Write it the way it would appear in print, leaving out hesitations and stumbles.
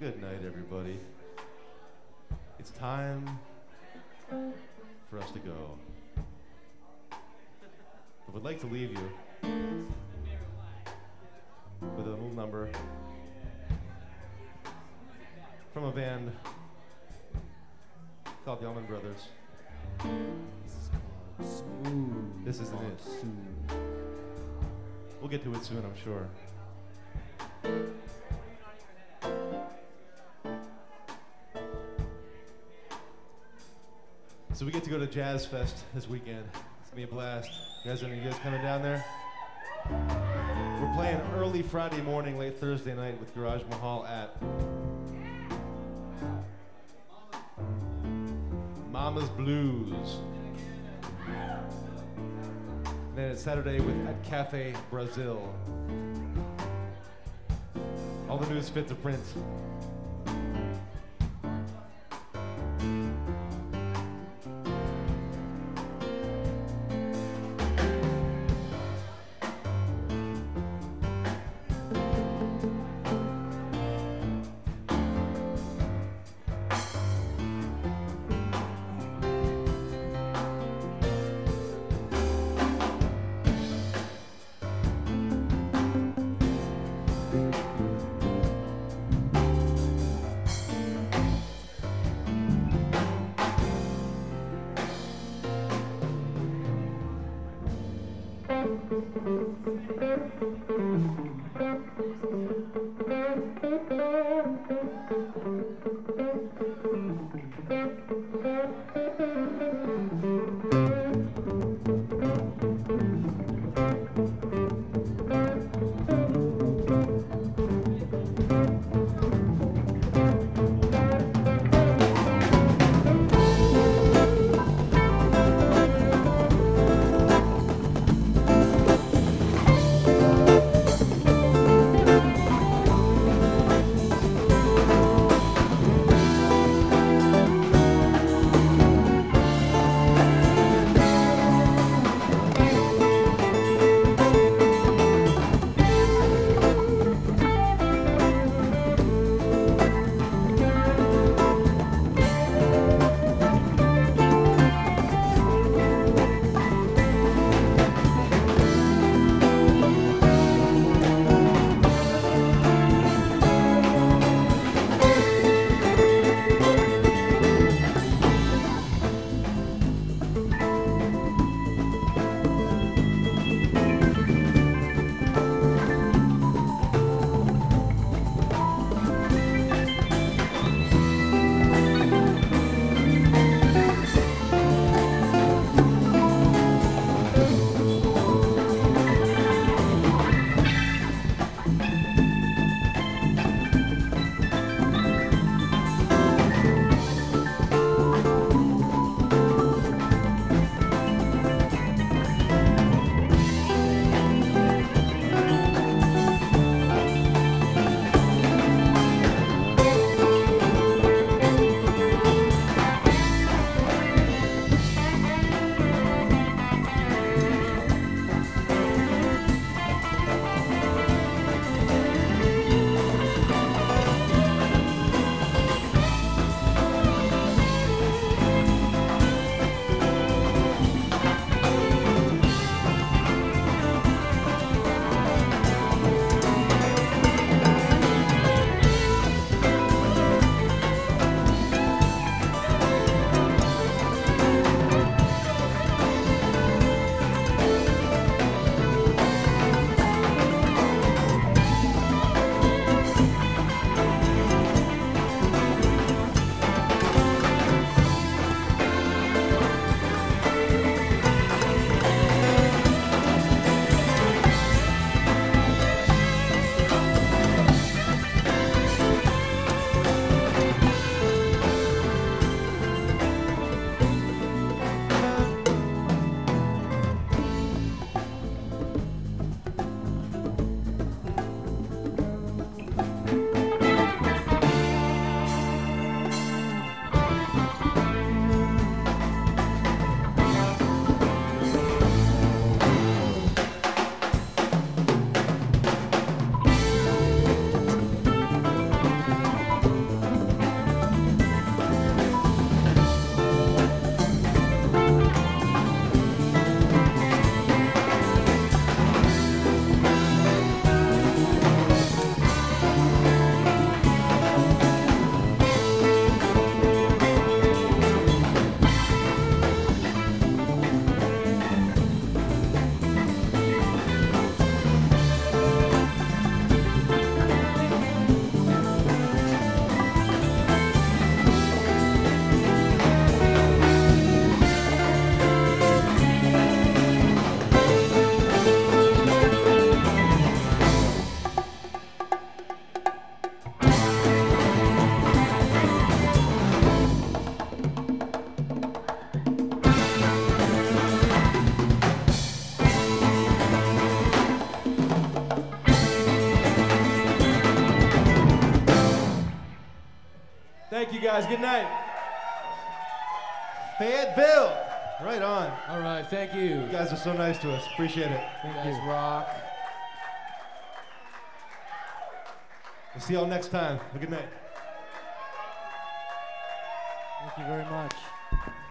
Good night, everybody. It's time for us to go. I would like to leave you with a little number from a band called the Allman Brothers. Smooth. This isn't it. We'll get to it soon, I'm sure. So we get to go to Jazz Fest this weekend. It's gonna be a blast. You guys coming down there? We're playing early Friday morning, late Thursday night with Garage Mahal at Mama's Blues. And then it's Saturday at Cafe Brazil. All the news fit to print. Thank you guys. Good night. Fayetteville. Right on. All right, thank you. You guys are so nice to us. Appreciate it. You guys rock. We'll see y'all next time. Have a good night. Thank you very much.